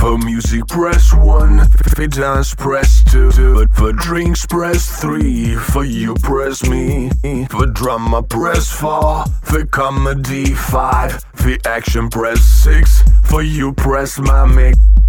For music, press 1. For dance, press 2. But for drinks, press 3. For you, press me. For drama, press 4. For comedy, 5. For action, press 6. For you, press my mic.